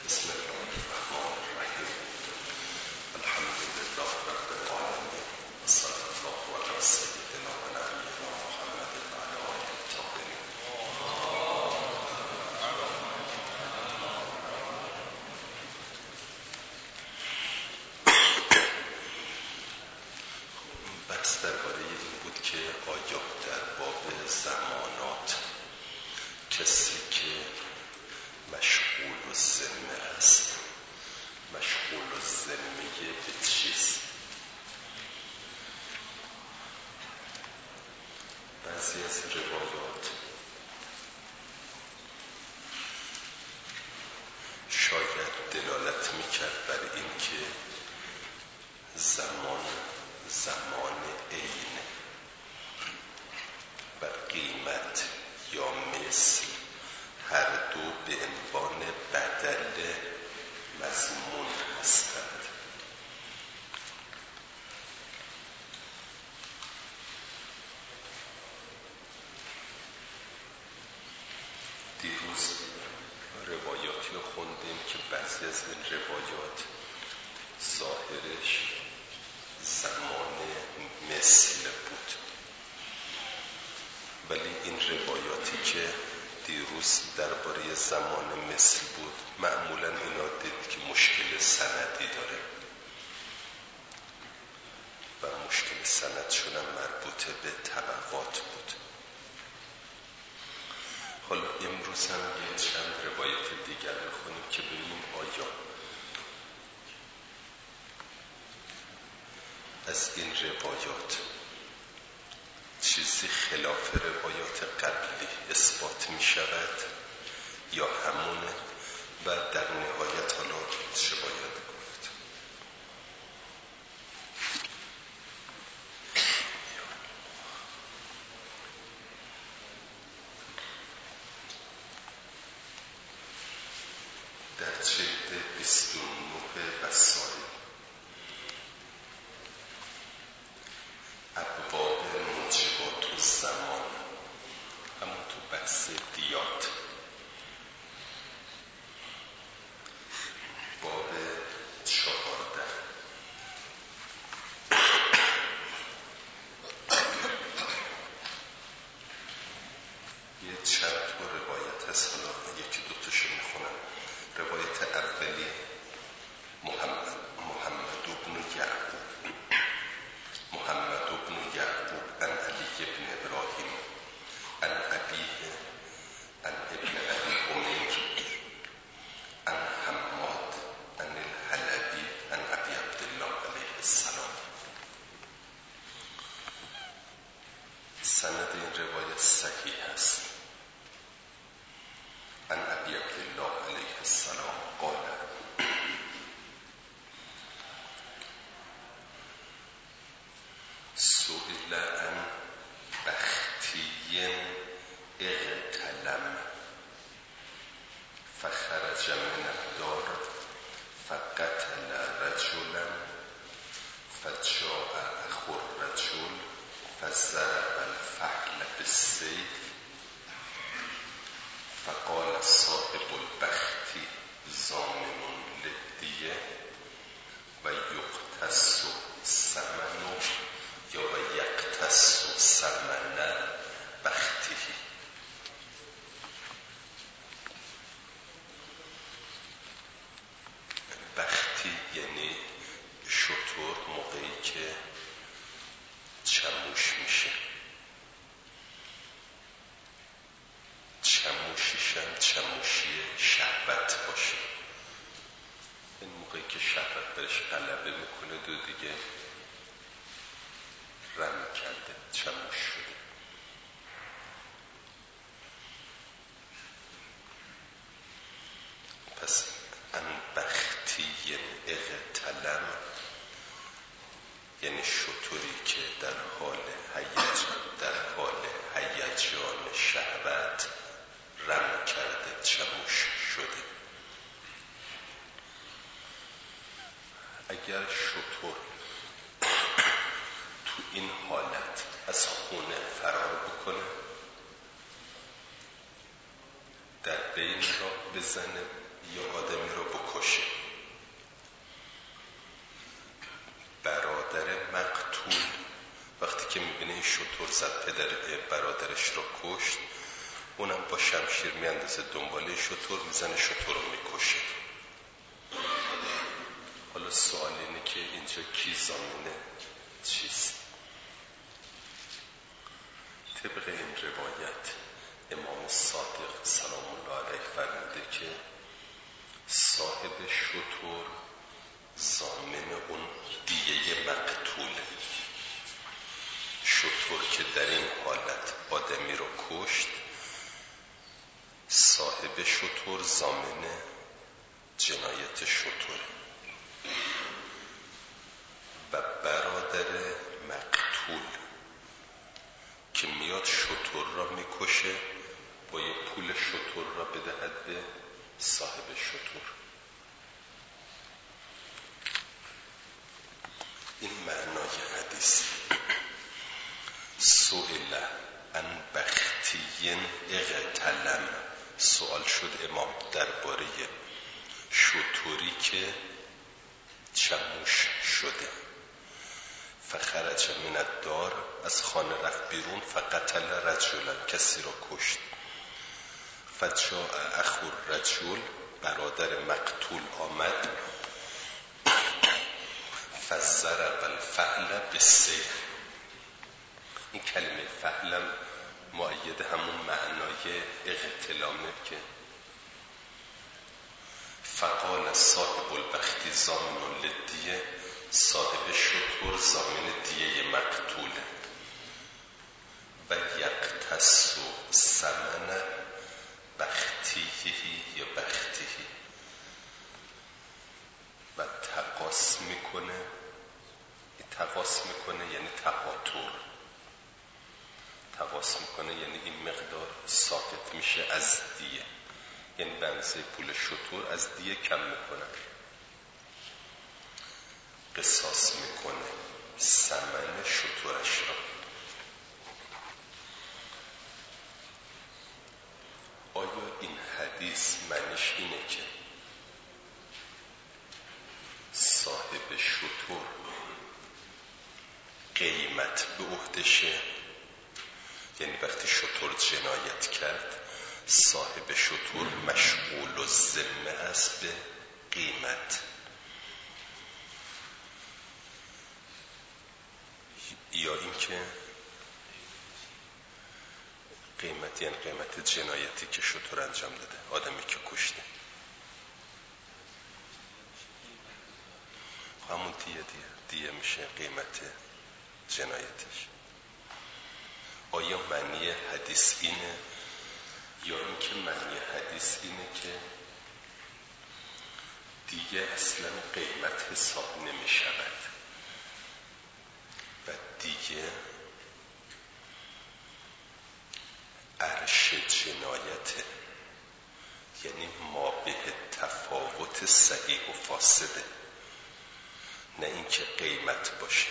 بسم الله الرحمن الرحیم. الحمد لله رب العالمین و صلی الله علی سیدنا و نبینا محمد و علی آله الطاهرین. بحث درباره این بود که آیا در باب زمانات کسی که مشغول الذمه است، مشغول الذمه به چیست؟ بعضی از روایات شاید دلالت میکرد بر این که زمان عین و قیمت یا مثل هر دو به عنوان بدل مضمون هستند. دیروز روایاتی رو خوندیم که بعضی از این روایات ظاهرش زمان مثل بود، ولی این روایاتی که دیروز درباره زمان مثل بود معمولاً اینا دید که مشکل سندی داره و مشکل سندشون هم مربوطه به طبقات بود. حالا امروز هم یه چند روایت دیگر میخونیم که ببینیم آیا از این روایات چیزی خلاف روایات قبلی اثبات می شود یا همونه و در نهایت حالا چه باید گفت. در جلد 29 وسائل ابواب موجبات الزمان، همون تو بحث دیات، باب 14 یه چند تا روایت هست، حالا یکی دوتاشو میخونم. روایت اولی محمد بن یعقوب عن علی بن ابراهیم عن ابیه عن ابن ابی عمیر عن حماد عن الحلبی عن ابی عبدالله علیه السلام. سند این روایت صحیح است. عن ابی عبدالله علیه السلام قال سئل عن بختی اغتلم فخرج من الدار فقتل رجلا فجاء اخو الرجل فضرب الفحل بالسيف فقال صاحب البخت ضامن للدیه و یقتص ثمنه یا و یقتص ثمن بخته. بختی یعنی شتر موقعی که چموش میشه، چموشیش هم چموشی شهوت باشه. این موقعی که شهوت برش غلبه میکنه دو دیگه رم کرده، چموش شده. پس ان بختی اغتلم یعنی شطوری که در حال هیجان شهوت رم کرده، چموش شده. اگر شطور تو این حالت از خونه فرار بکنه، در بین راه بزنه یا آدمی رو شتر زد، برادرش رو کشت، اونم با شمشیر میاندازه دنباله شتر، میزنه شتر رو میکشه. حالا سوال اینه که اینجا کی ضامن چیست؟ طبق این روایت امام صادق سلام الله علیه فرموده که صاحب شتر ضامن اون دیه مقتوله. شتر که در این حالت آدمی رو کشت، صاحب شتر ضامن جنایت شتر و برادر مقتول که میاد شتر را میکشه باید پول شتر را بدهد به صاحب شتر. این معنای حدیث. سئل عن بختی اغتلم، سوال شد امام درباره شتری که چموش شده. فخرج من الدار، از خانه رفت بیرون، فقتل رجلا، کسی را کشت. فجاء اخو الرجل، برادر مقتول آمد، فضرب الفعل بالسیف. این کلمه فعلم مؤید همون معنای اغتلامه که فقال صاحب البخت ضامن للدیه، صاحب شتر ضامن دیه مقتوله و یقتص ثمن بختیه یا بختیه و تقاس میکنه. تقاس میکنه یعنی تقاطر، تقاس میکنه یعنی این مقدار ساقط میشه از دیه، یعنی بنزه پول شتر از دیه کم میکنه، قصاص میکنه ثمن شترش را. آیا این حدیث معنیش اینه که صاحب شتر قیمت به عهدشه؟ یعنی وقتی شتر جنایت کرد صاحب شتر مشغول الذمه است به قیمت، یا اینکه قیمت یعنی قیمت جنایتی که شتر انجام داده، آدمی که کشته، همون دیه میشه قیمت جنایتش. آیا معنی حدیث اینه یا اینکه معنی حدیث اینه که دیگه اصلا قیمت حساب نمی شود و دیگه عرش جنایته، یعنی ما به تفاوت صحیح و فاسده، نه اینکه قیمت باشه،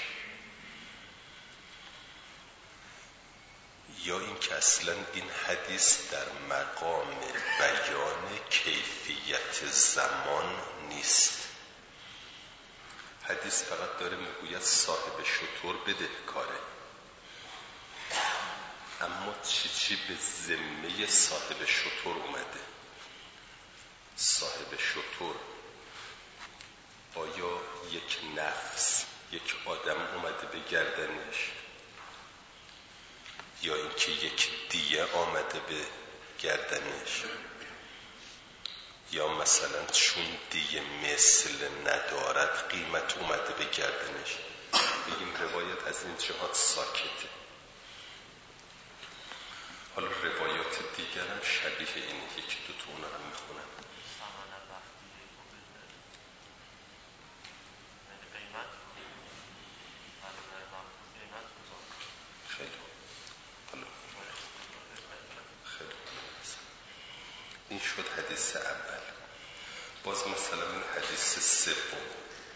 یا اینکه اصلا این حدیث در مقام بیان کیفیت زمان نیست. حدیث فقط داره میگوید صاحب شتر بدهکاره، اما چی به ذمه صاحب شتر اومده؟ صاحب شتر آیا یک نفس، یک آدم اومده به گردنش، یا اینکه یک دیه آمده به گردنش، یا مثلا چون دیه مثل ندارد قیمت اومده به گردنش؟ بگیم روایت از این جهات ساکته. حالا روایات دیگر هم شبیه این، یکی دو تا اونا هم میخونم. این شد حدیث اول. باز مثلا این حدیث سوم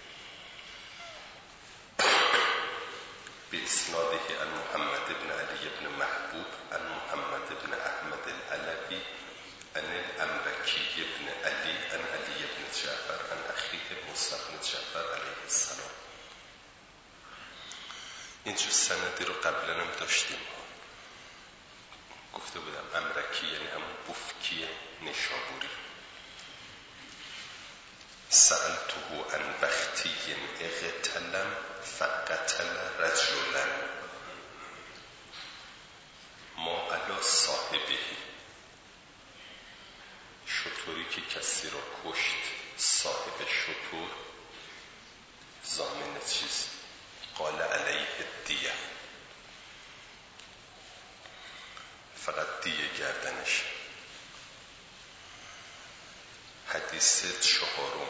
به اسناده عن محمد بن علی بن محبوب عن محمد بن احمد العلوی عن الامرکی بن علی عن علی بن جعفر عن اخیه موسی بن جعفر علیه السلام. این اینجور سندی رو قبلا هم داشتیم، گفته بودم امرکی یعنی همون بفکی نشابوری. سألته عن وقتی اغتلم فقتل رجلا ما علی صاحبه. شتری که کسی را کشت، صاحب شتر ضامن چیز، قال علیه الدیه، فقط دیه گردنش. حدیث چهارم،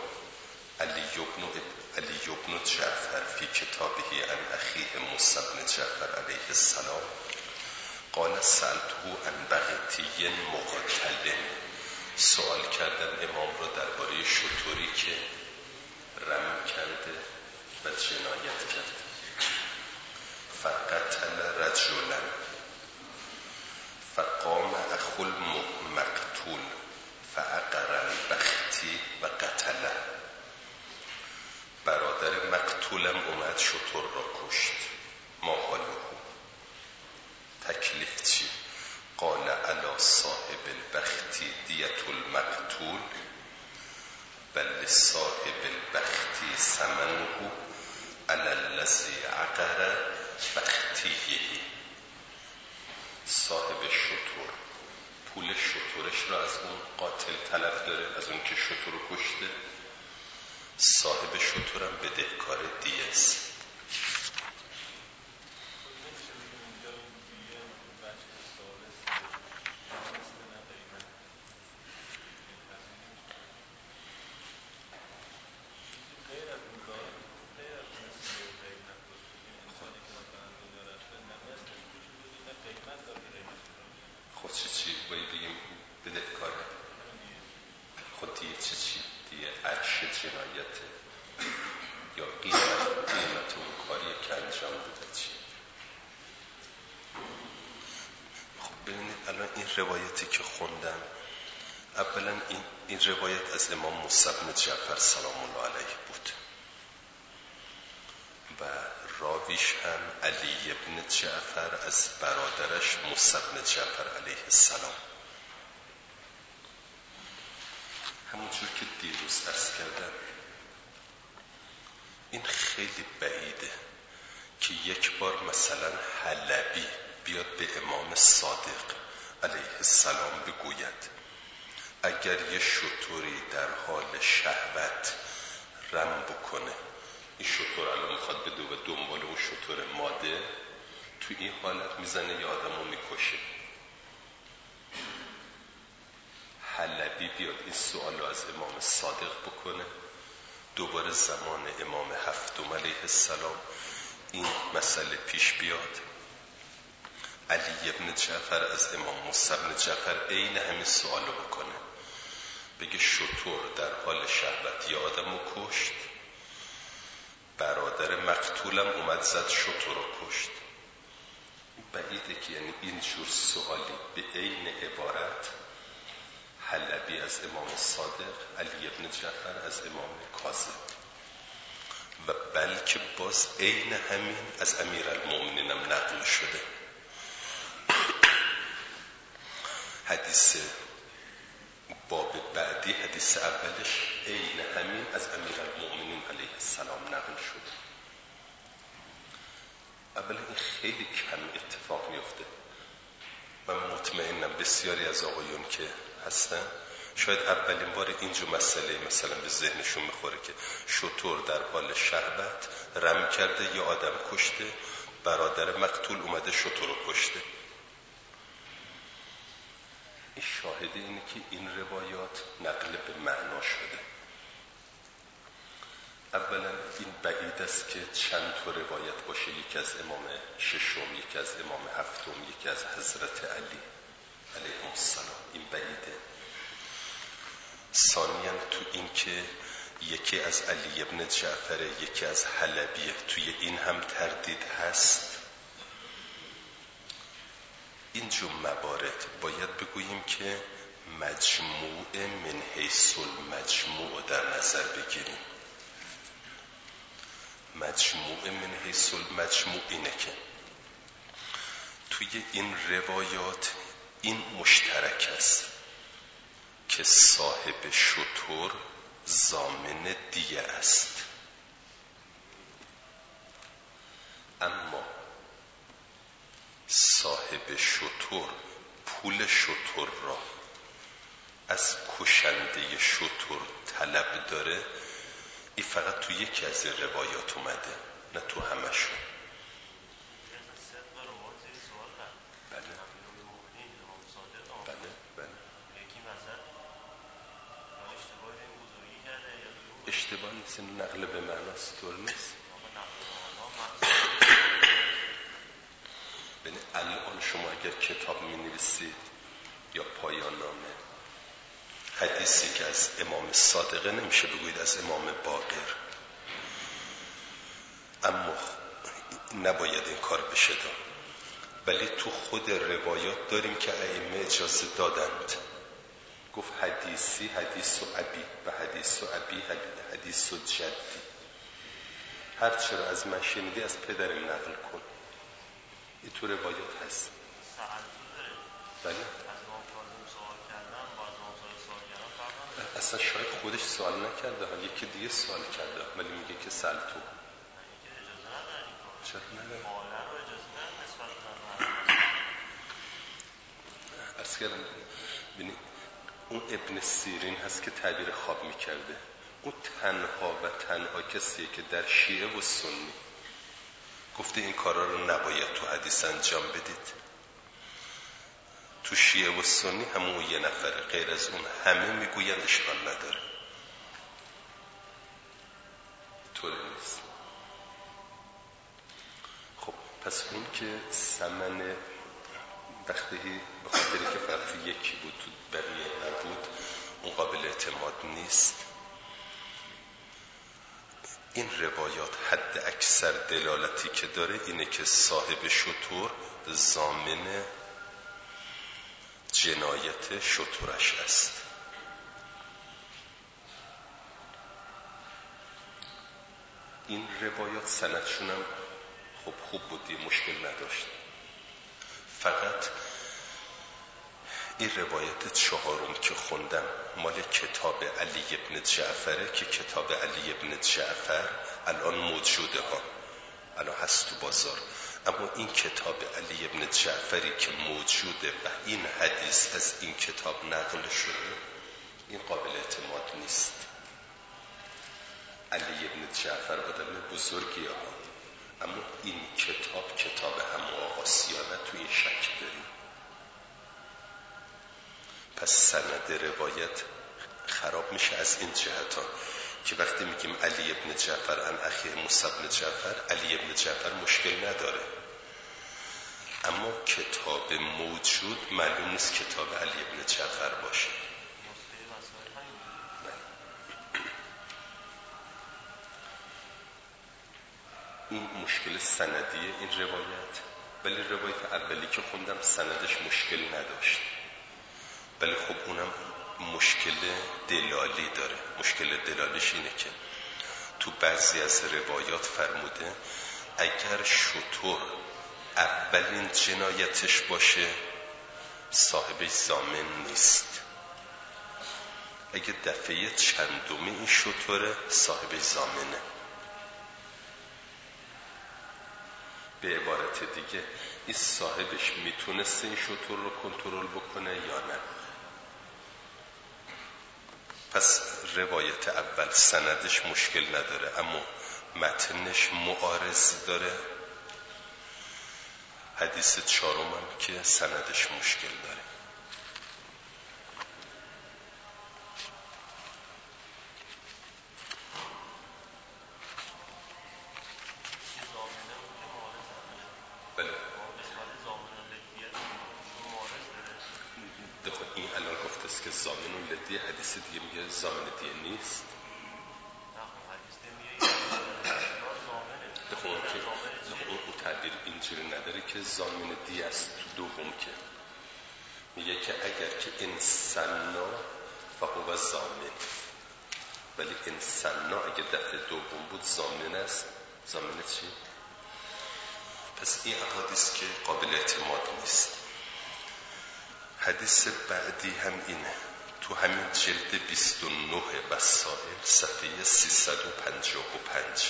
علی بن جعفر فی کتابه عن اخیه موسی بن جعفر علیه السلام قال سألته عن بغتی مقتل. سوال کردن امام را درباره شتری که رم کرده و جنایت کرده. فقتل رجلا فقام اخو المقتول فعقر البختی و قتله. برادر مقتولم اومد شتر را کشت. ما حاله، تکلیف چی؟ قال علی صاحب البختی دیت المقتول بل صاحب البختی ثمنه علی الذی عقر بختیه. صاحب شتر پول شترش را از اون قاتل طلب داره، از اون که شتر رو کشته. صاحب شترم بدهکار دیه است. خود چی باید بگیم بدهکاره؟ خود دیه چی؟ دیه عرش جنایته یا قیمت اون کاری که انجام بوده چی؟ خب ببینید الان این روایتی که خوندم، اولا این روایت از امام موسی بن جعفر سلام الله علیه بود و راویش هم علی بن جعفر از برادرش موسی بن جعفر علیه السلام. همونجور که دیروز عرض کردم این خیلی بعیده که یک بار مثلا حلبی بیاد به امام صادق علیه السلام بگوید اگر یه شتری در حال شهوت رم بکنه، این شتر الان میخواد بده و دنبال اون شتر ماده، تو این حالت میزنه یه آدم رو میکشه. حلبی بیاد این سوال رو از امام صادق بکنه، دوباره زمان امام هفتم علیه السلام این مسئله پیش بیاد، علی بن جعفر از امام موسی بن جعفر عین همین سوال رو بکنه، بگه شتر در حال شهوت یا آدم رو کشت، برادر مقتولم اومد زد شتر رو کشت. بعیده که یعنی این جور سوالی به عین عبارت حلبی از امام صادق، علی بن جعفر از امام کاظم و بلکه باز عین همین از امیرالمؤمنین هم نقل شده. حدیث باب بعدی، حدیث اولش عین همین از امیرالمؤمنین علیه السلام نقل شده. اولا این خیلی کم اتفاق میفته و مطمئنم بسیاری از آقایون که هستن شاید اولین بار اینجور مسئله مثلا به ذهنشون میخوره که شتر در حال شهوت رم کرده یا آدم کشته، برادر مقتول اومده شتر رو کشته. این شاهد اینه که این روایات نقل به معنا شده. اولا این بعید است که چند تا روایت باشه، یکی از امام ششم، یکی از امام هفتم، یکی از حضرت علی علیه السلام. این بعیده. ثانیاً تو این که یکی از علی ابن جعفر، یکی از حلبیه، توی این هم تردید هست. اینجور موارد باید بگوییم که مجموع من حیث المجموع در نظر بگیریم. مجموعه من حیث المجموع اینه که توی این روایات این مشترک است که صاحب شتر ضامن دیه است، اما صاحب شتر پول شتر را از کشنده شتر طلب داره. این فقط تو یکی از این روایات اومده، نه تو همشون. اشتباه نیست، نقل به معناست، طور نیست. ببین الان شما اگر کتاب می نویسید یا پایان نامه، حدیثی که از امام صادقه نمیشه بگویید از امام باقر، اما نباید این کار بشه داد. ولی تو خود روایات داریم که ائمه اجازه دادند. گفت حدیثی حدیث و ابی و حدیث و ابی حدیث و جدی، هر چرا از من شنیدی از پدرم نقل کن. این تو روایات هست. بله اصلا شاید خودش سوال نکرده، یکی دیگه سوال کرده ولی میگه که سأل تو. چرا نداره؟ عرض کردم ببینید اون ابن سیرین هست که تعبیر خواب میکرده. اون تنها و تنها کسیه که در شیعه و سنی گفته این کارا رو نباید تو حدیث انجام بدید. تو شیعه و سنی همون یه نفره، غیر از اون همه میگوین اشکال نداره. طور نیست. خب پس اون که ثمن وقتی به خاطری که فقط یکی بود تو بقیه نبود اون قابل اعتماد نیست. این روایات حد اکثر دلالتی که داره اینه که صاحب شتر ضامن جنایت شترش است. این روایات سندشون هم خب خوب بود، مشکل نداشت. فقط این روایت چهارم که خوندم مال کتاب علی ابن جعفره که کتاب علی ابن جعفر الان موجوده ها، الان هست تو بازار، اما این کتاب علی ابن جعفری که موجوده و این حدیث از این کتاب نقل شده این قابل اعتماد نیست. علی ابن جعفر آدم بزرگی ها، اما این کتاب همه آسیانه تو این شک داریم. پس سند روایت خراب میشه از این جهت ها که وقتی میگیم علی ابن جعفر عن اخیه موسی بن جعفر، علی ابن جعفر مشکل نداره، اما کتاب موجود معلوم نیست کتاب علی ابن جعفر باشه. این مشکل سندیه این روایت، ولی روایت اولی که خوندم سندش مشکل نداشت، ولی خب اونم مشکل دلالی داره. مشکل دلالیش اینه که تو بعضی از روایات فرموده اگر شتر اولین جنایتش باشه صاحبش ضامن نیست، اگه دفعه چندمی این شتره صاحبش ضامنه. به عبارت دیگه این صاحبش میتونسته این شتر رو کنترل بکنه یا نه. پس روایت اول سندش مشکل نداره اما متنش معارض داره. حدیث چهارم هم که سندش مشکل داره. بله این الان گفته است که ضامن لدی، حدیث دیگه میگه ضامن دیه نیست. اون تعبیر اینجوری نداره که ضامن دیه است. تو دوم که میگه که اگر که انساننا فهو ضامن، ولی انساننا اگه دفعه دوم بود ضامن است ضامن چی؟ پس این احادیث که قابل اعتماد نیست. حدیث بعدی هم اینه، تو همین جلد 29 وسائل صفحه 355،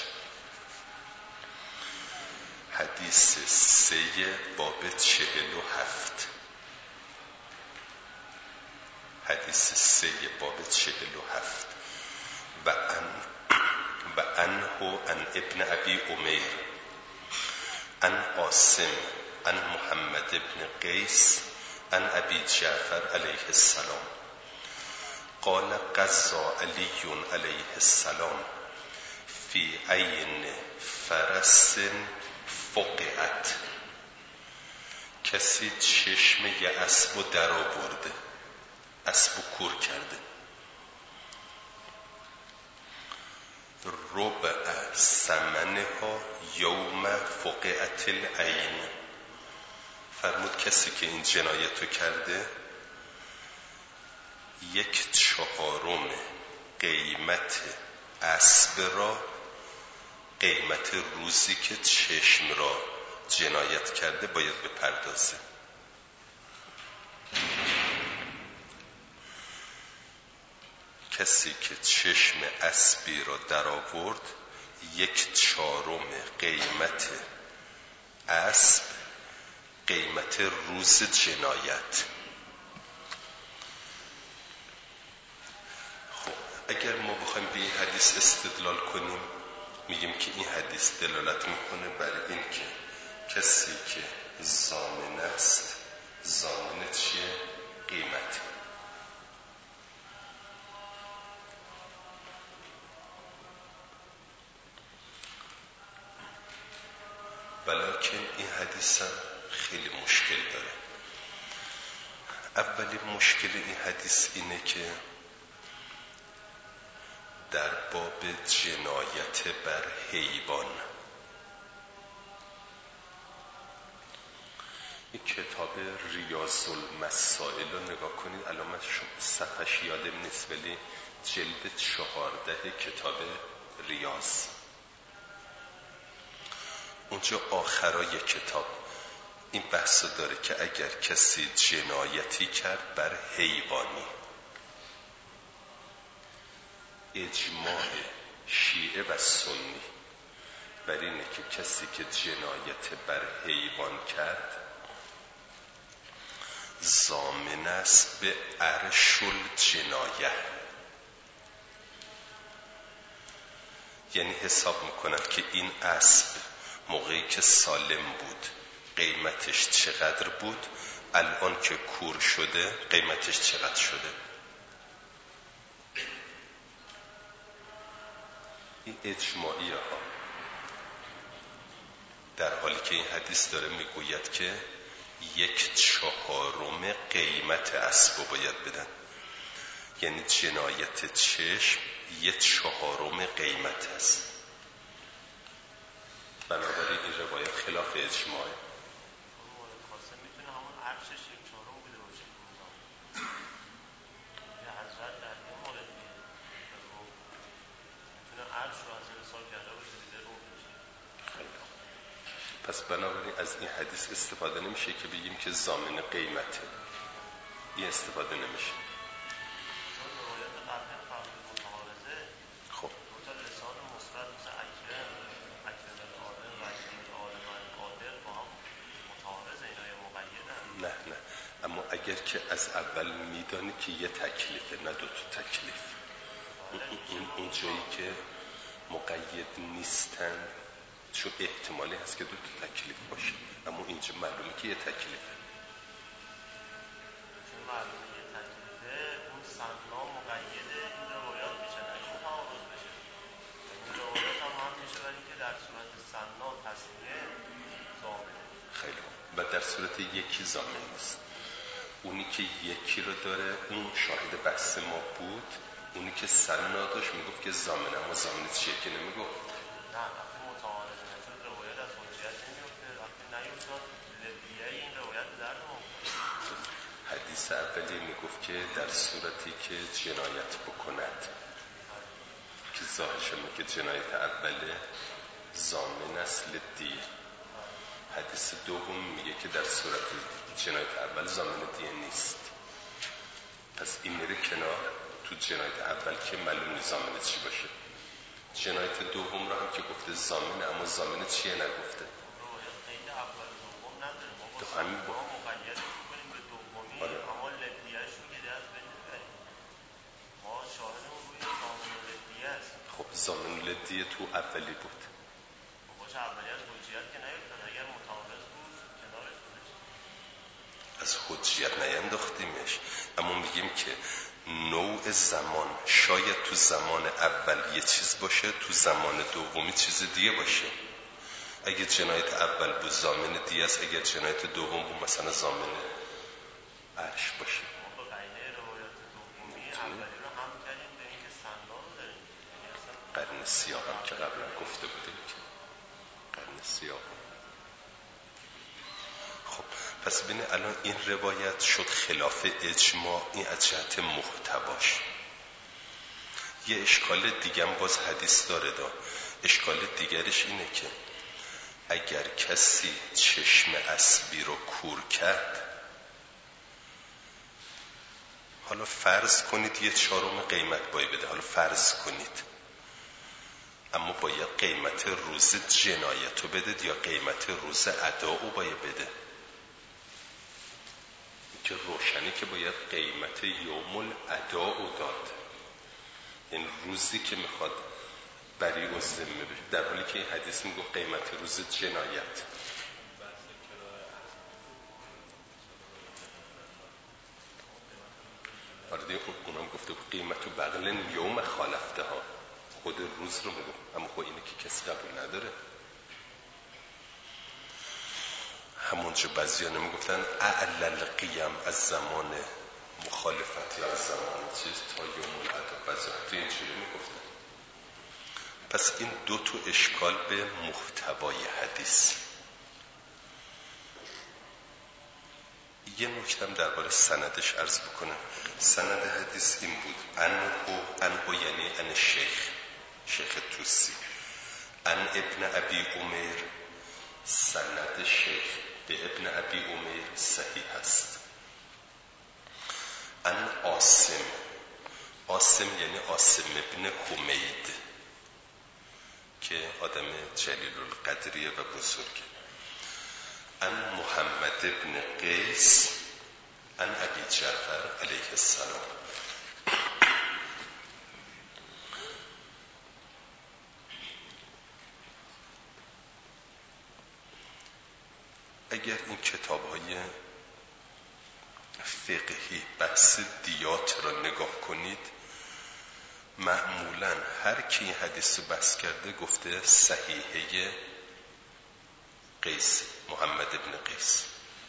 حدیث 3 باب 47، حدیث 3 باب 47 و عنه عن ابن ابی امیر عن عاصم عن محمد بن قیس عن ابی جعفر علیه السلام قال قضا علی علیه السلام فی عین فرس فقعت. کسی چشم یه اسبو در آورده، اسبو کور کرده. ربع ثمنها یوم فقعت العین. فرمود کسی که این جنایتو کرده 1/4 قیمت اسب را، قیمت روزی که چشم را جنایت کرده باید بپردازه. کسی که چشم اسبی را در آورد 1/4 قیمت اسب، قیمت روز جنایت. خب اگر ما بخوایم به این حدیث استدلال کنیم، میگیم که این حدیث دلالت میکنه بر این که کسی که ضامن است، ضامن چیه؟ قیمت. ولیکن این حدیث هم خیلی مشکل داره. اولین مشکل این حدیث اینه که در باب جنایت بر حیوان، این کتاب ریاض المسائل رو نگاه کنید، الان من صفحش یادم نیست ولی جلد 14 کتاب ریاض، اونجا آخرای کتاب این بحث داره که اگر کسی جنایتی کرد بر حیوانی، اجماع شیعه و سنی بر اینه که کسی که جنایت بر حیوان کرد ضامن است به عرش الجنایه. یعنی حساب میکنند که این اسب موقعی که سالم بود قیمتش چقدر بود، الان که کور شده قیمتش چقدر شده. این اجماعیه ها، در حالی که این حدیث داره میگوید که 1/4 قیمت اسب باید بدن، یعنی جنایت چشم 1/4 قیمت است. بنابراین این روایت خلاف اجماعه. میتونه همون عرشش 1/4 بوده باشه. یه حضرت در این مورد میتونه عرش رو از ارسال کرده باشه دیده رو بشه. پس بنابراین از این حدیث استفاده نمیشه که بگیم که ضامن قیمته، این استفاده نمیشه. چون روایت قبل فرض متعارضه خب تا لسان مصرد مثل اکرم العالم و اکرم العالم القادر با هم متعارضه، اینا یه مقیدن. نه اما اگر که از اول میدانی که یه تکلیفه نه 2 تا تکلیف، اون جایی که مقید نیستن، چون احتمالی هست که 2 تا تکلیف باشه، اما اینجا معلومه که یه تکلیفه. چون معلومه یه تکلیفه، اون سنا مقیده، این روایات میشه نشه تعارض بشه. این روایات هم میشه ولی که در صورت سنا تصمیه ضامنه. خیلی و در صورت یکی ضامن نیست. اونی که یکی رو داره اون شاهد بحث ما بود، اونی که سنا داشت میگفت که ضامنه، اما ضامن چیه که نمیگفت. نه وقتی متعارض نشد روایت از حجیت نمیفته، وقتی نیفتاد لبیه این روایت در نمونده. حدیث اولی میگفت که در صورتی که جنایت بکند که ظاهرش میگه جنایت اوله ضامن است للدیه. حدیث دوم میگه که در صورت جنایت اول ضامن دیه نیست. پس این میره کنار. تو جنایت اول که معلوم نیست ضامن چی باشه. جنایت دوم رو هم که گفته ضامن، اما ضامن چیه نگفته. تو همین با آره. اما لدیهش رو که دست بنده ما شاهدمون روی ضامن لدیه است. خب ضامن لدیه تو اولی بود. باشه اولی از حجیت که نیفتاد، اگر متعارض بود کنارش بودش. از حجیت نینداختیمش، اما میگیم که نوع زمان شاید تو زمان اول یه چیز باشه، تو زمان دومی چیز دیگه باشه. اگه جنایت اول بود ضامن دیگه است، اگه جنایت دوم بود مثلا ضامن عرش باشه. ما به قرینه روایت دومی اولی رو هم کردیم به اینکه سنا رو داریم. قرن سیاه هم که قبلا گفته بودیم که قرن سیاه. خب پس ببینید الان این روایت شد خلاف اجماع، این از جهت محتواش. یه اشکال دیگه هم باز حدیث داره اشکال دیگرش اینه که اگر کسی چشم اسبی رو کور کرد، حالا فرض کنید یه چهارم قیمت باید بده، حالا فرض کنید، اما باید قیمت روز جنایت رو بده یا قیمت روز ادا رو باید بده. که روشنی که باید قیمت یوم الادا رو داد، این روزی که میخواد بری و ذمه بشه، در حالی که این حدیث میگه قیمت روز جنایت. آره دیگه، خب اونم گفته قیمت و بغل یوم خالفته ها، خود روز رو میگه، اما خب اینه که کسی قبول نداره. همونجا بعضی ها نمیگفتن اعلل قیم از زمان مخالفت یا از زمان چیز تا یوم الادا، بعضی ها تو اینجوری میگفتن. پس این دو تا اشکال به محتوای حدیث. یه نکتم درباره سندش عرض بکنم. سند حدیث این بود: انهو یعنی ان شیخ توسی، ان ابن ابی عمر. سند شیخ به ابن ابی عمر صحیح است. ان عاصم یعنی عاصم ابن حمید که آدم جلیل القدریه و بزرگه. ان محمد ابن قیس ان ابی جعفر علیه السلام. اگر این کتاب‌های فقهی بحث دیات را نگاه کنید، معمولاً هر کی این حدیث رو بحث کرده گفته صحیحه قیس، محمد ابن قیس.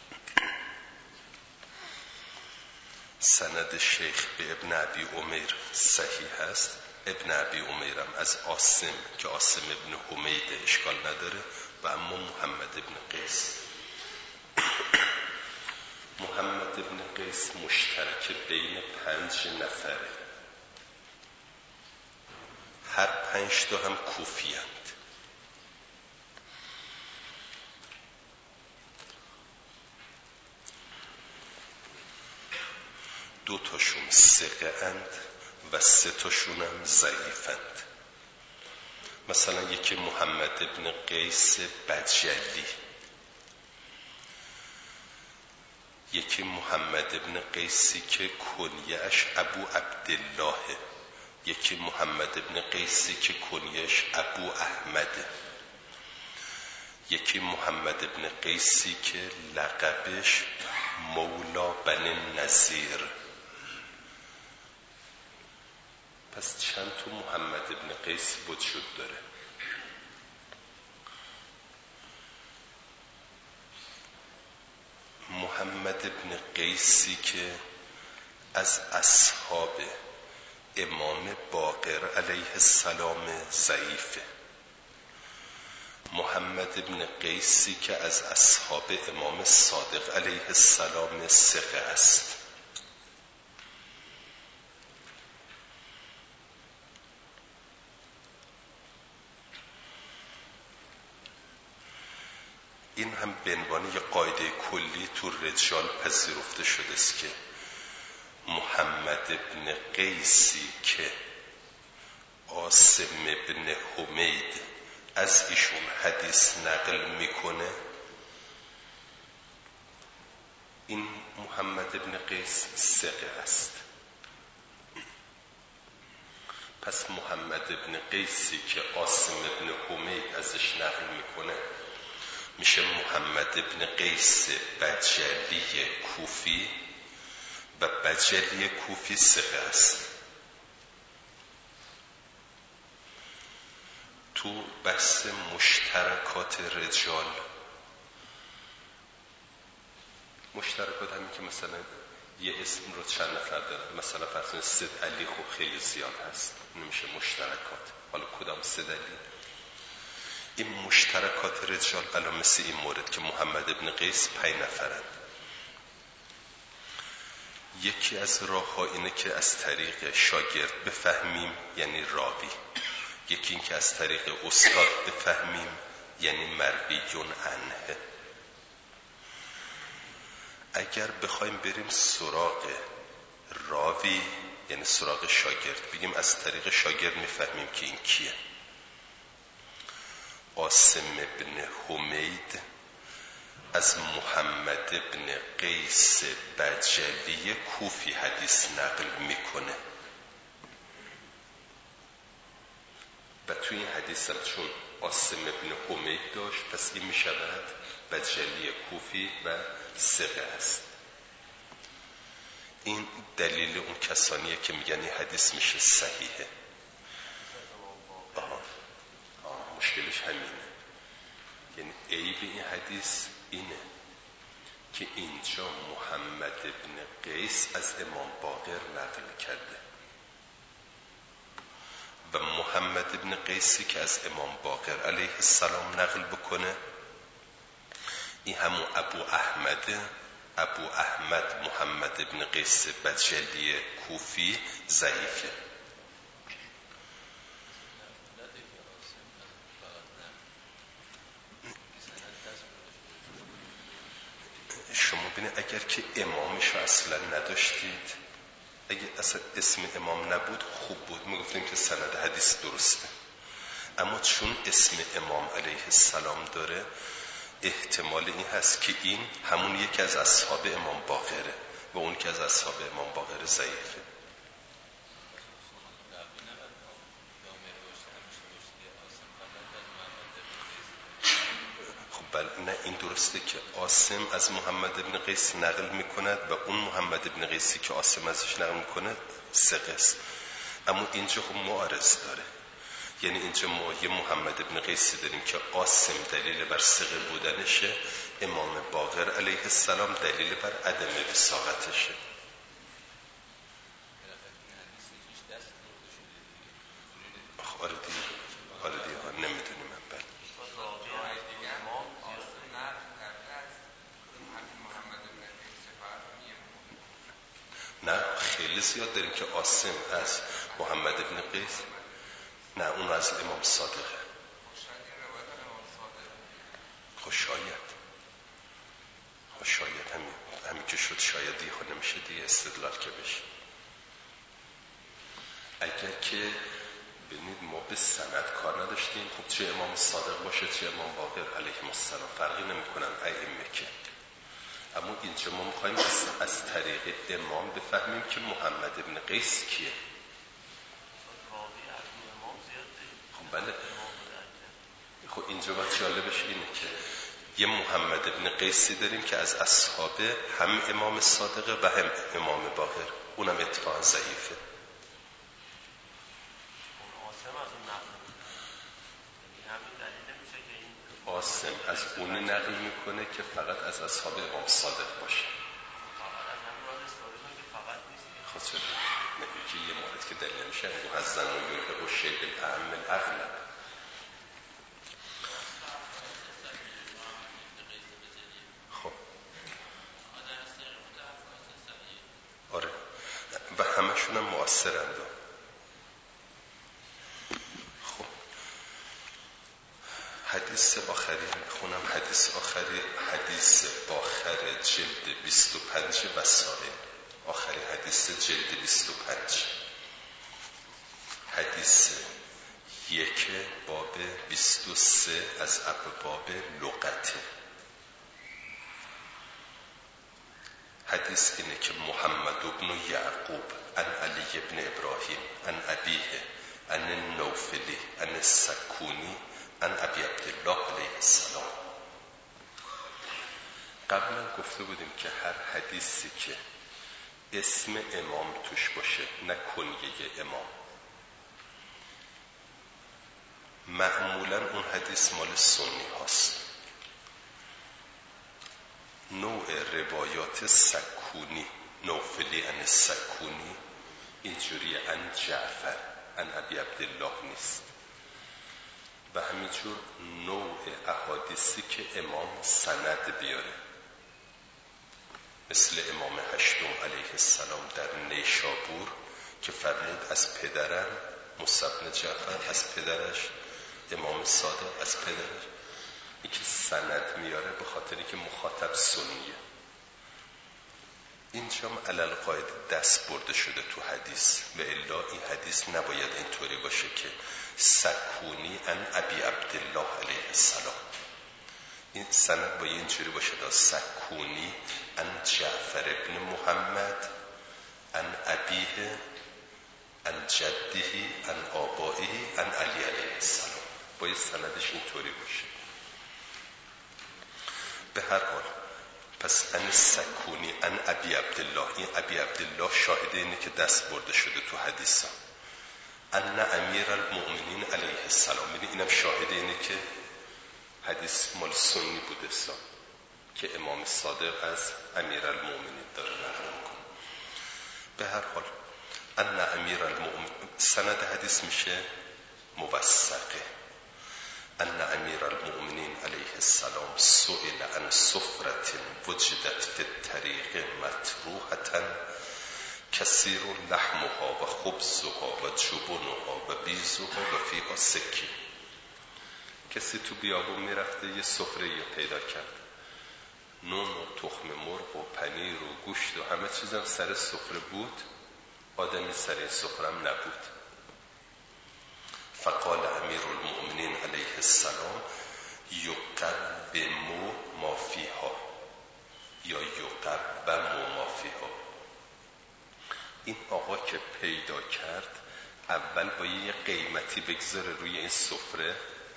سند شیخ به ابن ابی عمر صحیح است. ابن ابی عمرم از عاصم که عاصم ابن حمید اشکال نداره، و اما محمد ابن قیس. محمد ابن قیس مشترک بین 5 نفره، هر 5 تا هم کوفی هستند. دو تاشون ثقه اند و 3 تاشون هم ضعیفند. مثلا یکی محمد ابن قیس بجلی، یکی محمد ابن قیسی که کنیه‌اش ابو عبدالله، یکی محمد ابن قیسی که کنیه‌اش ابو احمد، یکی محمد ابن قیسی که لقبش مولا بن نذیر. پس چند تا محمد ابن قیس وجود داره؟ محمد ابن قیسی که از اصحاب امام باقر علیه السلام ضعیفه. محمد ابن قیسی که از اصحاب امام صادق علیه السلام ثقه است. این هم به عنوان یه قاعده کلی تو رجال پذیرفته شده است که محمد ابن قیسی که عاصم ابن حمید از ایشون حدیث نقل میکنه، این محمد ابن قیس ثقه است. پس محمد ابن قیسی که عاصم ابن حمید ازش نقل میکنه میشه محمد ابن قیس بجلی کوفی و بجلی کوفی ثقه است. تو بحث مشترکات رجال، مشترکات همین که مثلا یه اسم رو چند نفر دارن، مثلا فرض سید علی خب خیلی زیاد هست، نمیشه مشترکات. حالا کدام سید علی؟ این مشترکات رجال الان مثل این مورد که محمد ابن قیس 5 نفرن. یکی از راه ها اینه که از طریق شاگرد بفهمیم، یعنی راوی. یکی این که از طریق استاد بفهمیم، یعنی مرویون عنه. اگر بخوایم بریم سراغ راوی، یعنی سراغ شاگرد، بگیم از طریق شاگرد میفهمیم که این کیه. عاصم ابن حمید از محمد ابن قیس بجلی کوفی حدیث نقل میکنه و توی این حدیث هم چون عاصم ابن حمید داشت، پس این میشود بجلی کوفی و ثقه است. این دلیل اون کسانیه که میگن این حدیث میشه صحیحه. مشکلش همینه، یعنی عیب این حدیث اینه که اینجا محمد ابن قیس از امام باقر نقل کرده و محمد ابن قیسی که از امام باقر علیه السلام نقل بکنه، این همون ابو احمد محمد ابن قیس بجلی کوفی ضعیفه. شما ببینید اگر که امامشو اصلا نداشتید، اگه اصلا اسم امام نبود خوب بود، میگفتیم که سند حدیث درسته. اما چون اسم امام علیه السلام داره، احتمال این هست که این همون یکی از اصحاب امام باقره و اون که از اصحاب امام باقر ضعیفه. خب بله، نه این درسته که عاصم از محمد ابن قیس نقل میکند و اون محمد ابن قیسی که عاصم ازش نقل میکنه ثقه است. اما اینجا خب معارض داره، یعنی اینجا ما یه محمد ابن قیسی داریم که عاصم دلیل بر ثقه بودنشه، امام باقر علیه السلام دلیل بر عدم وثاقتشه. آره دیگه نمیدونیم من بله. نه خیلی زیاد داریم که عاصم از محمد ابن قیس، نه اون از امام صادقه. شاید همین که شد، شاید دیگه نمیشه دیگه استدلال که بشه. اگر که ببینید ما به سند کار نداشتیم، خب چه امام صادق باشه چه امام باقر علیهم السلام فرقی نمیکنن ائمه که. اما اینجا ما میخوایم از طریق امام بفهمیم که محمد ابن قیس کیه. خب بله، خب اینجا باید جالبش اینه که یه محمد ابن قیسی داریم که از اصحاب هم امام صادقه و هم امام باقر، اونم اتفاقا ضعیفه. عاصم از اونی نقل میکنه که فقط از اصحاب امام صادق باشه. خب چرا؟ نمیگه یه مورد که دلیل میشه محزن و یلحق و شیء الاهم الاغلب. خب آره، و همشون هم مؤثرند. حدیث حدیث آخری میخونم. حدیث آخری حدیث آخر جلد 25 وسائل، آخری حدیث جلد 25، حدیث 1 باب 23 از ابواب لغت. حدیث اینه که محمد بن یعقوب عن علی بن ابراهیم عن ابیه عن النوفلی عن السکونی عن ابی عبدالله علیه السلام. قبلا گفته بودیم که هر حدیثی که اسم امام توش باشه، نه کنیه امام، معمولا اون حدیث مال سنی هاست. نوع روایات سکونی، نوفلی عن سکونی، اینجوری عن جعفر عن ابی عبدالله نیست. و همینجور نوع احادیثی که امام سند بیاره، مثل امام هشتم علیه السلام در نیشابور که فرمود از پدرم موسی بن جعفر، از پدرش امام صادق، از پدرش. این که سند میاره به خاطری که مخاطب سنیه. اینجام علل قاعده دست برده شده تو حدیث، و الا این حدیث نباید اینطوری باشه که سکونی عن ابی عبدالله علیه السلام. این سند باید اینجوری باشه دا سکونی عن جعفر ابن محمد عن ابیه عن جده عن آبائه عن علی علیه السلام. باید سندش اینطوری باشه. به هر حال پس عن سکونی عن ابی عبدالله، این ابی عبدالله شاهده اینه که دست برده شده تو حدیثا. ان امیر المؤمنین علیه السلام، اینم شاهده اینه که حدیث مال سنی بوده که امام صادق از امیر المؤمنین داره نقل میکنه. به هر حال ان امیر المؤمنین، سند حدیث میشه موثقه. ان امیر المؤمنین علیه السلام سئل عن سفرة وجدت فی الطریق مطروحة کثیر لحمها و خبزها و جبنها و بیزها و فیها سکی. کسی تو بیابون میرفته یه سفره پیدا کرد، نون و تخم مرغ و پنیر و گوشت و همه چیزم سر سفره بود، آدمی سر این سفره هم نبود. فقال امیر المؤمنین علیه السلام یقوم ما فیها یا یقوم ما فیها. این آقا که پیدا کرد اول با یه قیمتی بگذاره روی این سفره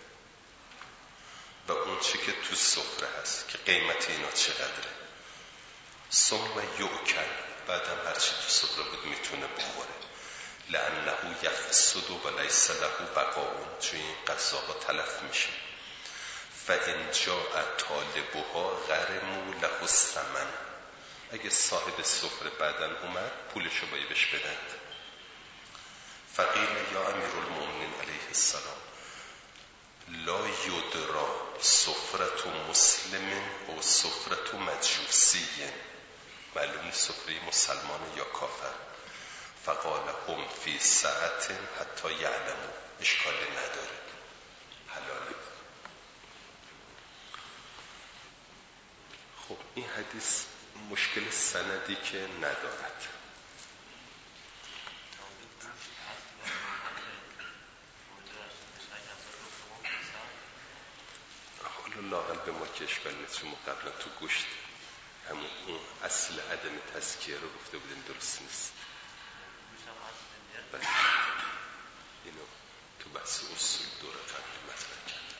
و اون چی که تو سفره هست که قیمت اینا چقدره، ثم یؤکل، بعدم هرچی تو سفره بود میتونه بخوره. لأنه یفسد و لیس له بقاء، چون این غذاها تلف میشه. فإن جاء طالبها غرموا له الثمن، اگه صاحب سفره بعدن اومد پولشو باید بهش بدن. فقیل یا امیر المؤمنین علیه السلام لا یدرا سفرة مسلم و سفرة مجوسی، معلوم سفره مسلمان یا کافر. فقال هم فی ساعت حتی یعلمو، اشکالی نداره، حلاله. خب این حدیث مشکل سندی که ندارد. حالا لااقل به ما که اشکال نیست، چون ما قبلا تو گوشت همون اون اصل عدم تزکیه رو گفته بودیم درست نیست. بله. اینو تو بحث اصول دوره قبلی مطرح کرد.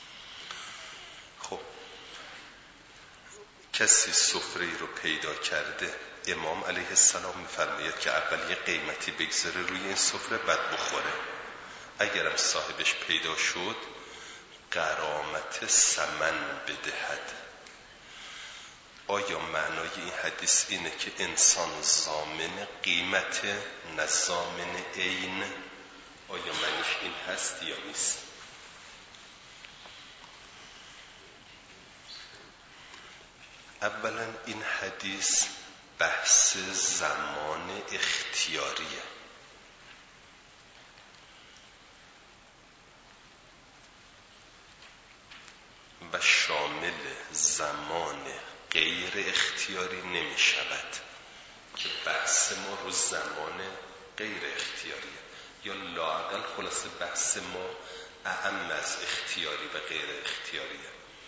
خب کسی سفره رو پیدا کرده، امام علیه السلام میفرماید که اول یه قیمتی بگذاره روی این سفره بعد بخوره. اگرم صاحبش پیدا شد غرامت ثمن بدهد. آیا معنای این حدیث اینه که انسان ضامن قیمت نه ضامن عین؟ آیا معنیش این هست یا نیست؟ اولا این حدیث بحث زمان اختیاریه. شامل زمان غیر اختیاری نمی شود که بحث ما رو زمان غیر اختیاریه، یا لااقل خلاصه بحث ما اعم از اختیاری و غیر اختیاریه.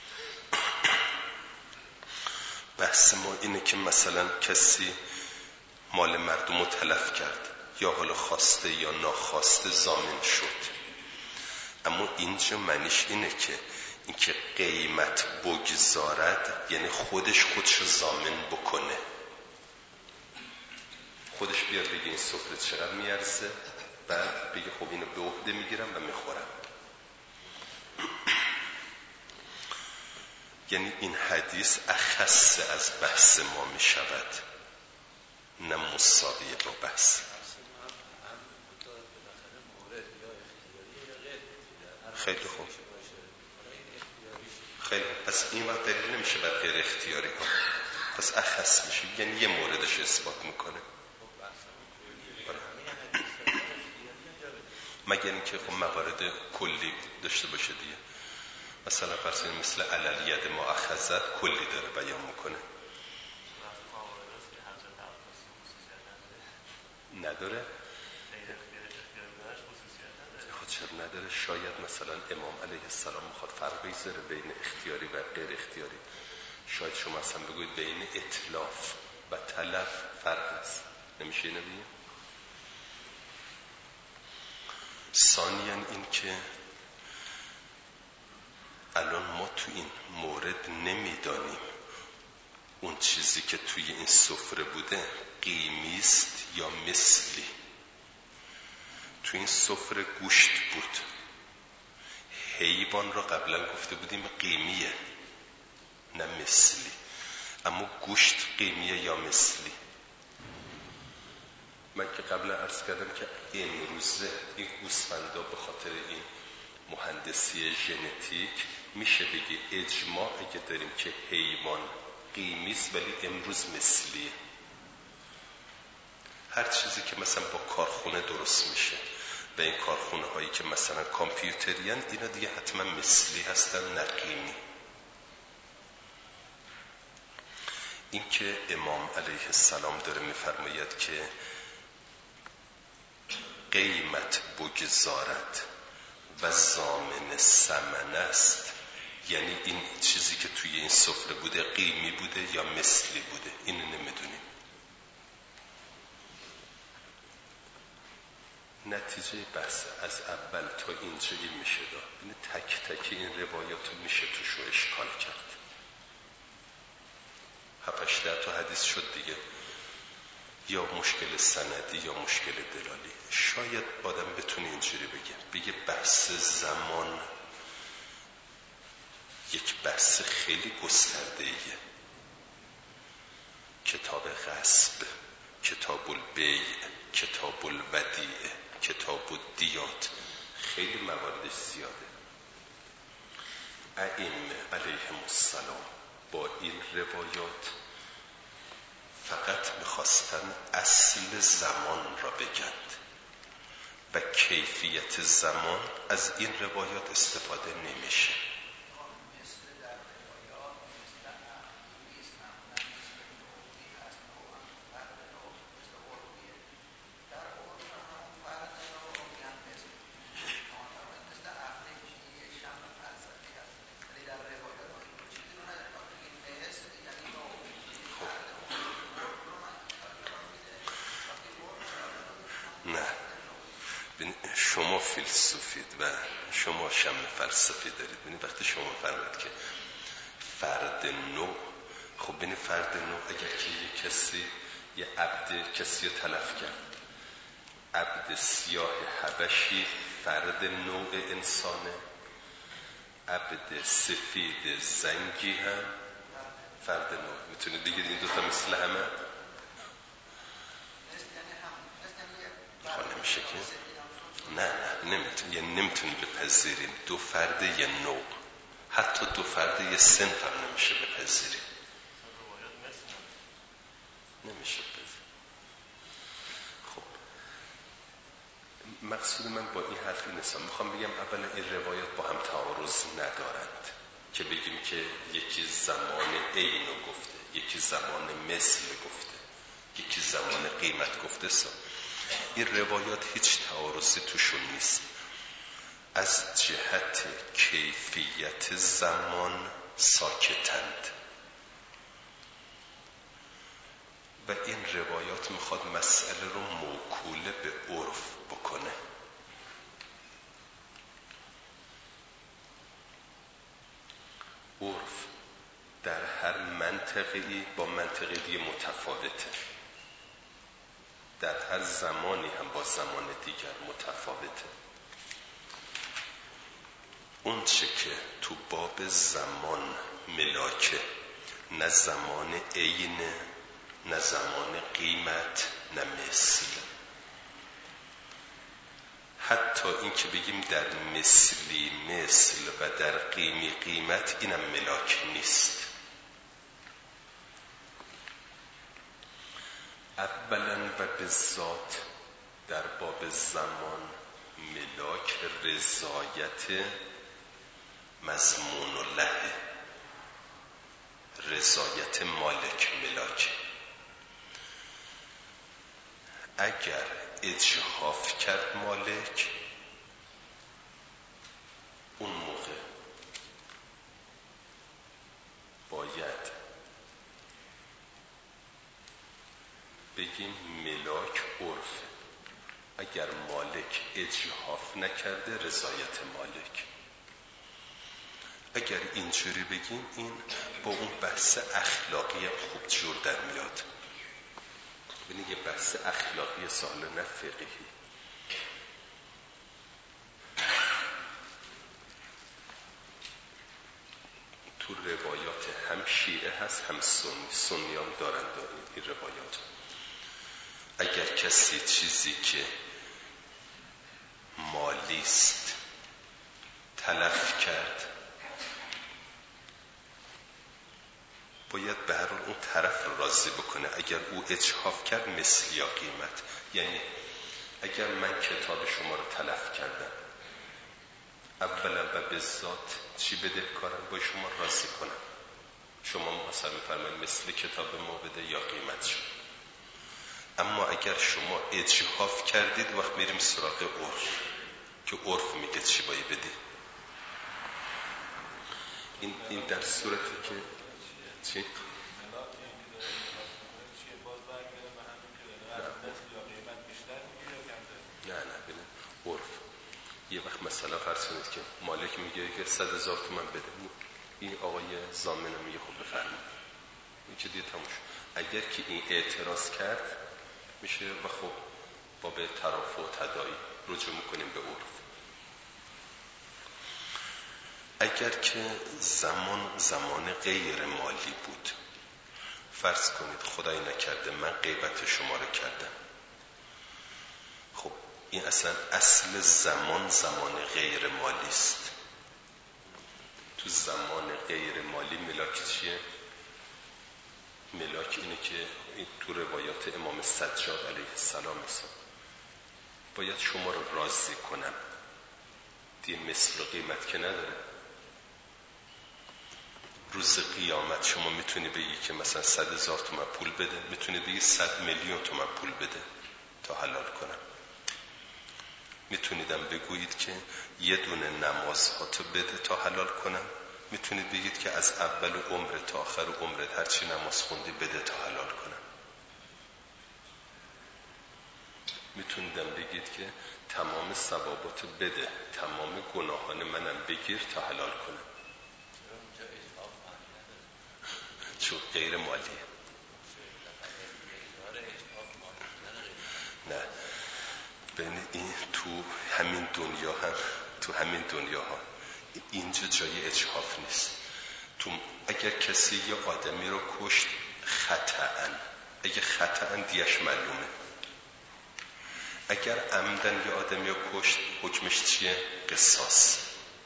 بحث ما اینه که مثلا کسی مال مردم رو تلف کرد، یا حالا خواسته یا ناخواسته ضامن شد. اما اینجا معنیش اینه که قیمت بگذارد، یعنی خودش ضامن بکنه، خودش بیاد بگه این سفره چقدر میارزه، بعد بگه خب اینو به عهده میگیرم و میخورم. یعنی این حدیث اخص از بحث ما میشود، نه مساویه با بحث. خیلی خوب، خیلی خوب. پس این وقت دلیل نمیشه بر غیر اختیاری ها، پس اخص میشه، یعنی یه موردش اثبات میکنه. مگر اینکه خب موارد کلی داشته باشه دیگه. مثلا فرض کنید مثل عللیت مؤخذت کلی داره بیان میکنه. نداره؟ خود چرا نداره؟ شاید مثلا امام علیه السلام میخواد فرق بذاره بین اختیاری و غیر اختیاری. شاید شما اصلا بگوید بین اتلاف و تلف فرق است. نمیشه اینو بگیم؟ ثانیاً این که الان ما تو این مورد نمیدانیم اون چیزی که توی این سفره بوده قیمیست یا مثلی. تو این سفره گوشت بود، حیوان را قبلا گفته بودیم قیمیه نه مثلی، اما گوشت قیمیه یا مثلی. من که قبلا عرض کردم که امروزه این گوسفندا به خاطر این مهندسی ژنتیک میشه بگی اجماع اگه داریم که حیوان قیمیست ولی امروز مثلیه. هر چیزی که مثلا با کارخونه درست میشه و این کارخونه هایی که مثلا کامپیوتریان، اینا دیگه حتما مثلی هستن نه قیمی. این که امام علیه السلام داره میفرماید که قیمت بگذارد و ضامن ثمن است، یعنی این چیزی که توی این سفره بوده قیمی بوده یا مثلی بوده، اینو نمیدونیم. نتیجه بحث از اول تا اینجا این میشه داد. این تک تک این روایات میشه توش رو اشکال کرد. 7-8 تا حدیث شد دیگه، یا مشکل سندی یا مشکل دلالی. شاید آدم بتونه اینجوری بگه بحث زمان یک بحث خیلی گسترده‌ایه. کتاب غصب، کتاب البیع، کتاب الودیعه، کتاب الدیات، خیلی مواردش زیاده. ائمه علیهم السلام با این روایات فقط میخواستن اصل زمان را بگند و کیفیت زمان از این روایات استفاده نمیشه. شما فیلسوفید و شما شم فلسفی دارید. ببینید وقتی شما فرمودید که فرد نوع، خب ببینید فرد نوع اگر که یه کسی یه عبد کسی رو تلف کرد، عبد سیاه حبشی فرد نوع انسانه، عبد سفید زنگی هم فرد نوع. میتونید بگید این دوتا مثل همه؟ خب نمیشه که نه نمیتونی بپذیریم دو فرد یه نوع، حتی دو فرد یه صنف هم نمیشه بپذیریم، نمیشه بپذیریم. خب مقصود من با این حرف این است، میخوام بگم اولا این روایات با هم تعارض ندارند، که بگیم که یکی زمان عین رو گفته، یکی زمان مثل گفته، یکی زمان قیمت گفته. این روایات هیچ تعارضی توشون نیست. از جهت کیفیت زمان ساکتند و این روایات میخواد مسئله رو موکول به عرف بکنه. عرف در هر منطقه‌ای با منطقه دیگه متفاوته، در هر زمانی هم با زمان دیگر متفاوته. اون چه که تو باب زمان ملاکه، نه زمان عین، نه زمان قیمت، نه مثل. حتی این که بگیم در مثلی مثل و در قیمی قیمت، اینم ملاک نیست. اولا و به ذات در باب زمان ملاک رضایت مضمون و له، رضایت مالک ملاک. اگر اجحاف کرد مالک، اون موقع باید بگیم ملاک عرف. اگر مالک اجحاف نکرده، رضایت مالک. اگر اینجوری بگیم، این با اون بحث اخلاقی خوب جور در میاد. ببینید یه بحث اخلاقی سال نه فقهی. تو روایات هم شیعه هست هم سنی هم دارن این روایات. اگر کسی چیزی که مالیست تلف کرد، باید به هر حال اون طرف رو راضی بکنه. اگر او اجحاف کرد، مثل یا قیمت. یعنی اگر من کتاب شما رو تلف کردم، اولا و به ذات چی بده کارم؟ با شما راضی کنم. شما مثلا میفرمایید مثل کتاب ما بده یا قیمت شد. اما اگر شما اجحاف کردید، وقت میریم سراغ عرف که عرف میگه چی باید بدی. این در صورتی که چی؟ نه ببین عرف. یه وقت مثلا فرض کنید که مالک میگه که 100,000 تومان بده، این آقای ضامن میگه خب بفرمایید، این که دیگه تموم شد. اگر که این اعتراض کرد میشه و خب با به ترافع و تداعی رجوع میکنیم به عرف. اگر که زمان غیر مالی بود، فرض کنید خدای نکرده من غیبت شما رو کردم، خب این اصل زمان غیر مالی است. تو زمان غیر مالی ملاک چیه؟ ملاک اینه که تو روایات امام سجاد علیه السلام باید شما رو راضی کنم. دیگه مثل و قیمت که نداره. روز قیامت شما میتونی بگی که مثلا 100,000 تومان پول بده، میتونی بگی 100 میلیون تومان پول بده تا حلال کنم. میتونیدم بگویید که یه دونه نمازهاتو بده تا حلال کنم. میتونید بگید که از اول عمرت تا آخر عمرت هرچی نماز خوندی بده تا حلال کنم. میتونیدم بگید که تمام ثواباتو بده، تمام گناهان منم بگیر تا حلال کنم. چون غیر مالیه. نه ببینید این تو همین دنیا ها اینجا جای اجحاف نیست. اگر کسی یه آدمی رو کشت خطأن، اگه خطأن دیش معلومه. اگر عمدن یه آدمی رو کشت حکمش چیه؟ قصاص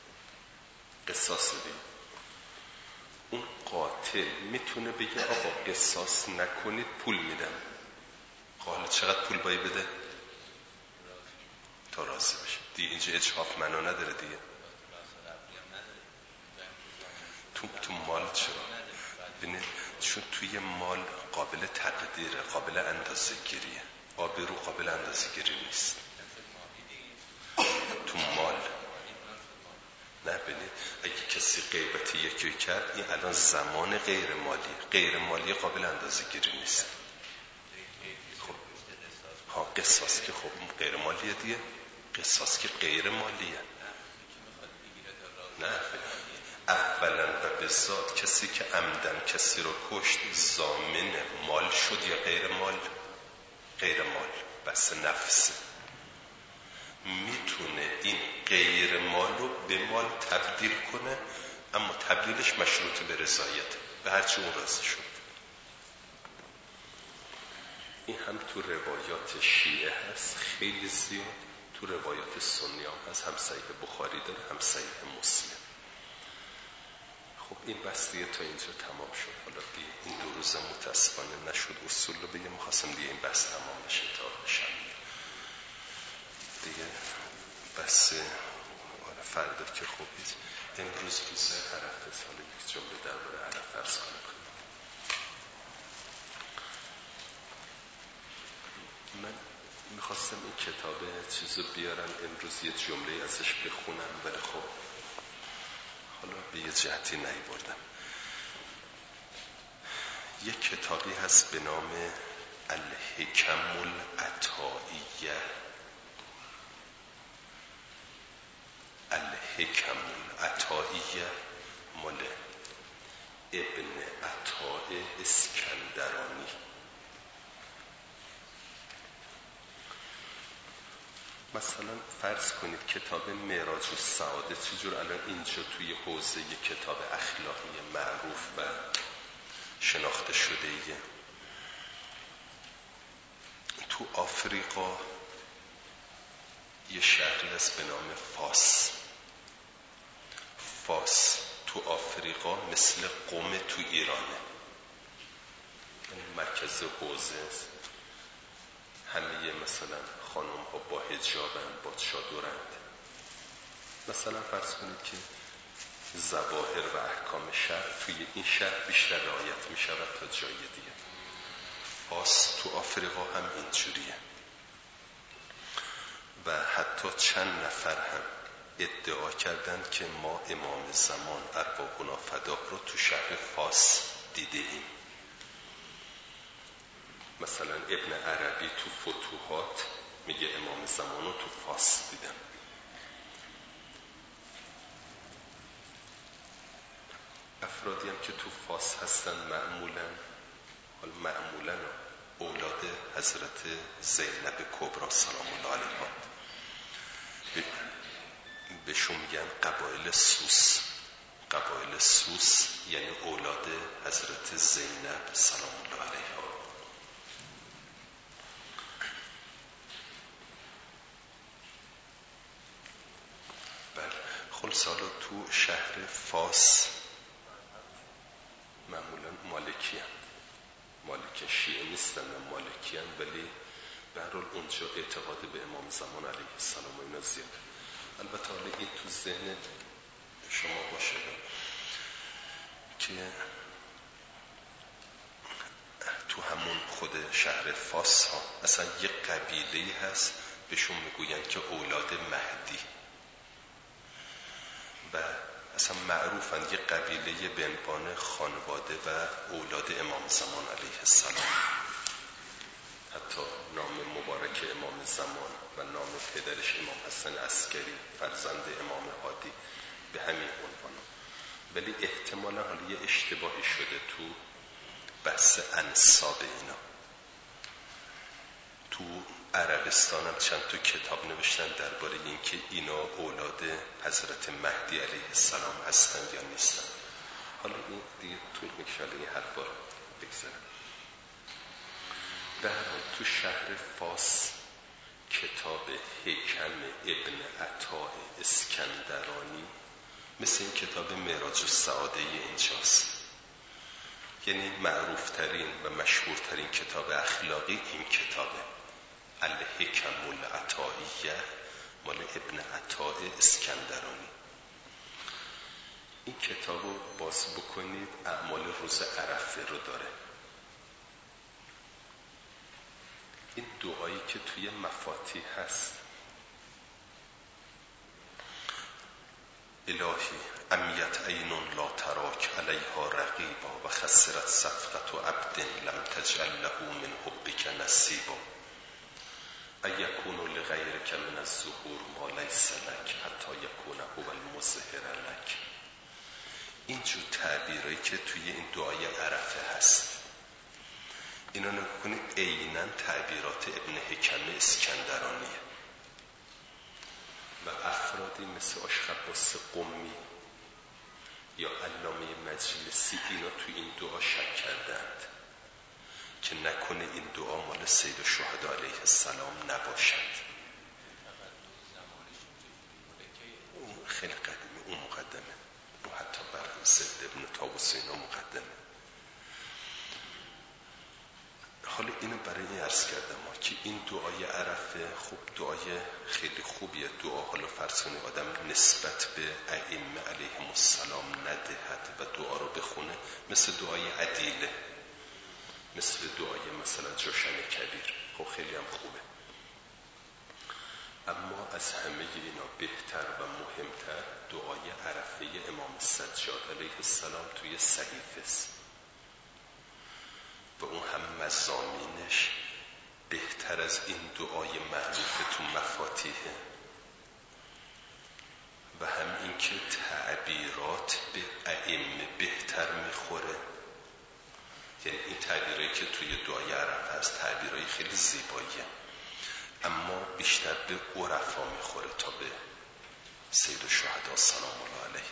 بید. اون قاتل میتونه بگه آقا قصاص نکنید پول میدم. حالا چقدر پول باید بده؟ تا راضی بشه. دیگه اینجا اجحاف معنا نداره دیگه. چون توی مال قابل تقدیره، قابل اندازه گیریه. آبرو قابل اندازه گیری نیست تو مال. نه ببینید اگه کسی غیبت یکی کرد، این الان زمان غیر مالی، غیر مالی قابل اندازه گیری نیست. خب ها قصاص که خب غیر مالیه دیگه، قصاص که غیر مالیه. نه اولا و به ذات کسی که عمدن کسی رو کشت ضامن مال شد یا غیر مال؟ غیر مال، بس نفسه. میتونه این غیر مال رو به مال تبدیل کنه، اما تبدیلش مشروط به رضایت، به هرچی اون راضی شد. این هم تو روایات شیعه هست خیلی زیاد، تو روایات سنی هم هست، هم صحیح بخاری داره هم صحیح مسلم. خب این بس دیگه تا اینجا تمام شد. حالا دیگه این 2 روز متاسفانه نشد اصول رو بگم، می‌خواستم دیگه این بس تمام بشه تا شب دیگه. بس فردا که خوبید. امروز روز عرفه، سال یک جمله درباره عرفه عرض کنم. من میخواستم این کتاب چیزو بیارم امروز یه جمله ازش بخونم، ولی خب حالا به یه جهتی نیاوردم. یه کتابی هست به نام الحکم العطائیه. الحکم العطائیه مال ابن عطاء اسکندرانی. مثلا فرض کنید کتاب معراج السعاده چجور الان اینجا توی حوزه کتاب اخلاقی معروف و شناخته شده ایه. تو آفریقا یه شهری هست به نام فاس. فاس تو آفریقا مثل قم تو ایرانه، مرکز حوزه است. همه مثلا خانم ها با حجابن، با چادرند. مثلا فرض کنید که ظواهر و احکام شرع توی این شهر بیشتر رعایت می شود تا جای دیگه. فاس تو آفریقا هم اینجوریه و حتی چند نفر هم ادعا کردند که ما امام زمان ارواحنا فداه رو تو شهر فاس دیده ایم. مثلا ابن عربی تو فتوحات میگه امام زمان رو تو فاس دیدم. افرادی هم که تو فاس هستن معمولاً اولاد حضرت زینب کبری سلام الله علیها، بهشون میگن قبایل سوس. قبایل سوس یعنی اولاد حضرت زینب سلام الله علیها. خلصالا تو شهر فاس معمولا مالکی هم. مالک شیعه نیستن و مالکی هم، ولی به هر حال اونجا اعتقاد به امام زمان علیه السلام و اینا زیاده. البته حالا این تو ذهن شما باشه که تو همون خود شهر فاس ها اصلا یه قبیله‌ای هست بهشون میگوین که اولاد مهدی و اصلا معروفن، یه قبیله به عنوان خانواده و اولاد امام زمان علیه السلام. حتی نام مبارک امام زمان و نام پدرش امام حسن عسکری فرزند امام هادی به همین عنوان. ولی احتمالا حالا یه اشتباهی شده تو بحث انساب اینا. تو عربستان هم چند تا کتاب نوشتن درباره اینکه اینا اولاد حضرت مهدی علیه السلام هستند یا نیستن. حالا این دیگه طول میکشه این حرفا رو بگذارم. در حال تو شهر فاس کتاب حکم ابن عطاء اسکندرانی مثل این کتاب معراج السعاده اینجاست. یعنی معروفترین و مشهورترین کتاب اخلاقی این کتابه، الحکم العطائیه مال ابن عطاء اسکندرانی. این کتاب رو باز بکنید، اعمال روز عرفه رو داره. این دعایی که توی مفاتیح هست: الهی امیت عین لا تراک علیها رقیبا و خسرت صفقة عبد لم تجعل له من حبک نصیبا ایکون لغیرک من الظهور ما لیس لک حتی یکون هو المظهر لک. اینجور تعبیرایی که توی این دعای عرفه هست، اینا نگاه کنید عیناً تعبیرات ابن حکم اسکندرانیه و افرادی مثل اشخباس قمی یا علامه مجلسی اینا توی این دعا شک کردند که نکنه این دعا مال سید الشهدا علیه السلام نباشد. اون خیلی قدیمی، اون مقدمه، اون حتی بر ضد ابن طاووس اینا مقدمه. حالا اینو برای این عرض کردم که این دعای عرفه خب دعای خیلی خوبیه. دعا حالا فرض کنید آدم نسبت به ائمه علیهم السلام ندهد و دعا رو بخونه، مثل دعای عدیله، مثل دعای مثلا جوشن کبیر، خب خیلی هم خوبه. اما از همه اینا بهتر و مهمتر دعای عرفه امام سجاد علیه السلام توی صحیفه است و اون هم مضامینش بهتر از این دعای معروف تو مفاتیحه و هم این که تعبیرات به ائمه بهتر میخوره. یعنی این تعبیرایی که توی دعای عرفه هست تعبیرای خیلی زیباییه، اما بیشتر به عرفا میخوره تا به سید الشهدا سلام الله علیه.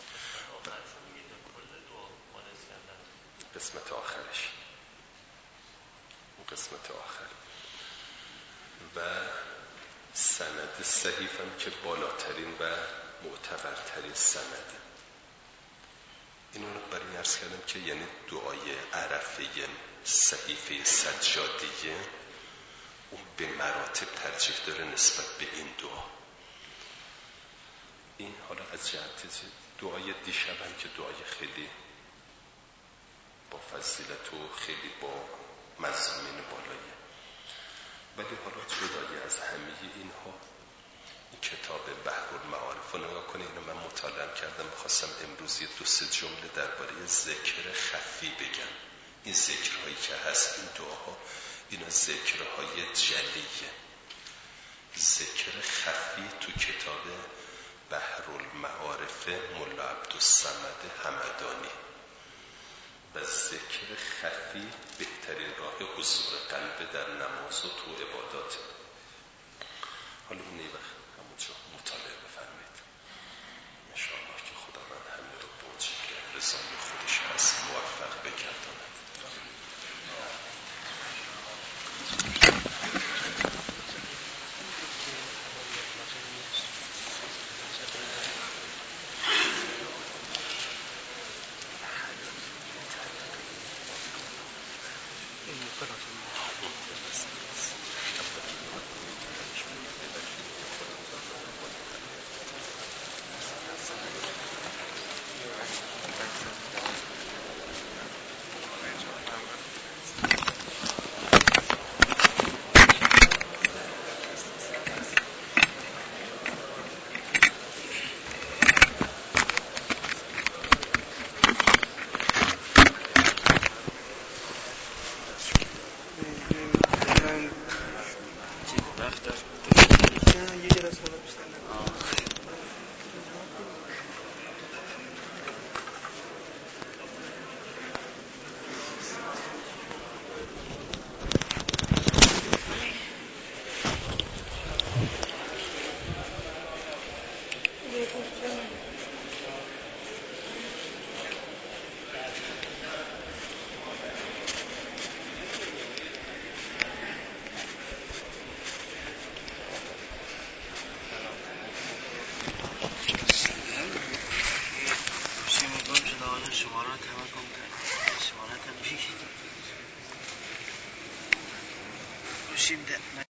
قسمت آخرش، اون قسمت آخر و سند صحیح هم که بالاترین و معتبرترین سنده. اینو برای عرض کردم که یعنی دعای عرفه صحیفه سجادیه اون به مراتب ترجیح داره نسبت به این دعا. این حالا از جهت دعای دیشب هم که دعای خیلی با فضیلت و خیلی با مضامین بالاییه، ولی حالا جدای از همه اینها این کتاب بحرالمعارف رو نگاه کنید. اینو من مطالعه کردم، می‌خواستم امروز یه 2-3 جمله درباره ذکر خفی بگم. این ذکرهایی که هست، این دعاها، اینا ذکرهای جلیه. ذکر خفی تو کتاب بحرالمعارف ملا عبدالصمد همدانی و ذکر خفی بهترین راه حضور قلب در نماز و تو عبادات. حالا اون وقت همونجا مطالعه بفرمایید انشاءالله که خداوند همه رو به اون شکل رضای خودش هست موفق بگرداند. شمارت هم بگید.